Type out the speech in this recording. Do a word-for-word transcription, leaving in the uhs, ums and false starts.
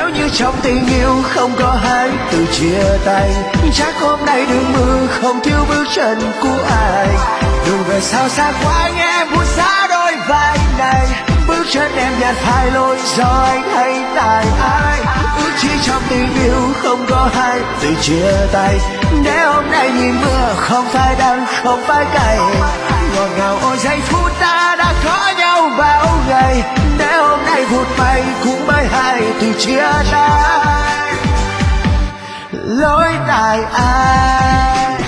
Nếu như trong tình yêu không có hai từ chia tay, chắc hôm nay đường mưa không thiếu bước chân của ai. Đường về sao xa quá nghe em buồn xa đôi vai này, bước chân em nhạt phai lối do anh hay tại ai. Ước chi trong tình yêu không có hai từ chia tay, để hôm nay nhìn mưa không phải đắng không phải cay. Ngọt ngào ôi giây phút ta đã có nhau bao ngày, để hôm nay vụt bay cũng mới hai từ chia tay. Lỗi tại ai?